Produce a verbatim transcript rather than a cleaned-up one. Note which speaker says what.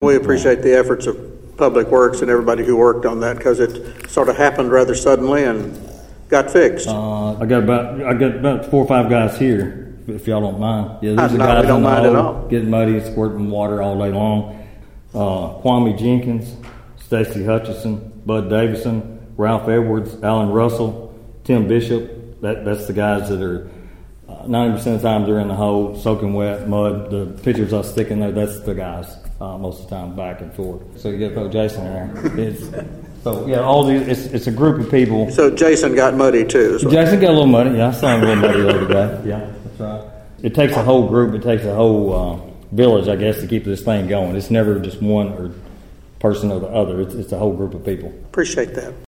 Speaker 1: we appreciate the efforts of Public Works and everybody who worked on that, because it sort of happened rather suddenly and got fixed.
Speaker 2: Uh, I got about I got about four or five guys here, if y'all don't mind. Yeah,
Speaker 1: I,
Speaker 2: these are
Speaker 1: no,
Speaker 2: guys
Speaker 1: we don't
Speaker 2: in the
Speaker 1: mind at
Speaker 2: hole,
Speaker 1: all.
Speaker 2: getting muddy, squirting water all day long. Uh, Kwame Jenkins, Stacy Hutchison, Bud Davison, Ralph Edwards, Alan Russell, Tim Bishop. That that's the guys that are uh, ninety percent of the time they're in the hole, soaking wet, mud. The pictures I stick in there, that's the guys uh, most of the time, back and forth. So you got to throw Jason in there. It's, so yeah, all these. It's, it's a group of people.
Speaker 1: So Jason got muddy too. So.
Speaker 2: Jason got a little muddy. Yeah, I saw him a little muddy the other day. Yeah, that's right. It takes a whole group. It takes a whole uh, village, I guess, to keep this thing going. It's never just one or person or the other. It's, it's a whole group of people.
Speaker 1: Appreciate that.